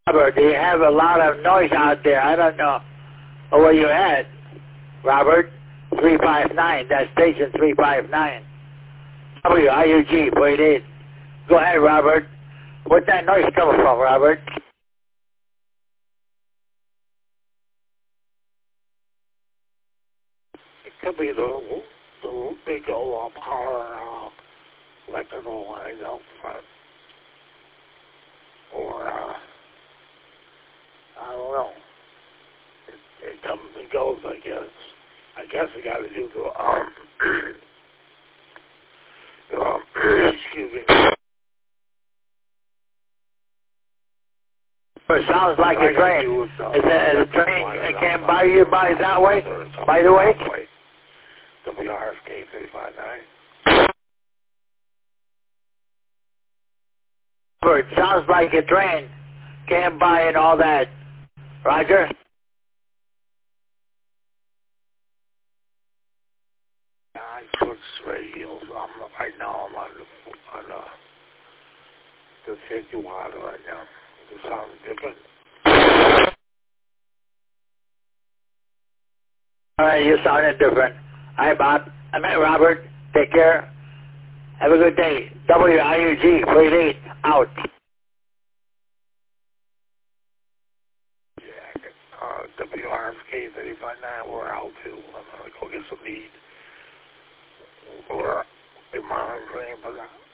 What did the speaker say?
Robert, do you have a lot of noise out there? I don't know where you at, Robert. 359, that's station 359. WIUG 48. Go ahead, Robert. Where's that noise coming from, Robert? It could be the big old power electrical lines out front. Or, I don't know. It comes and goes, I guess. I guess it got to do excuse me. It sounds like a train. Is a train can't buy you by that way? By the way? WRFK 359. It sounds like a train. Can't buy and all that. Roger? I switched radios. Right now I'm on the 51 right now. It sounds different. Alright, you sounded different. Hi, Bob. I met Robert. Take care. Have a good day. WIUG 48 out. Yeah, WRFK 359, we're out too. I'm going to go get some meat. We're monitoring for that.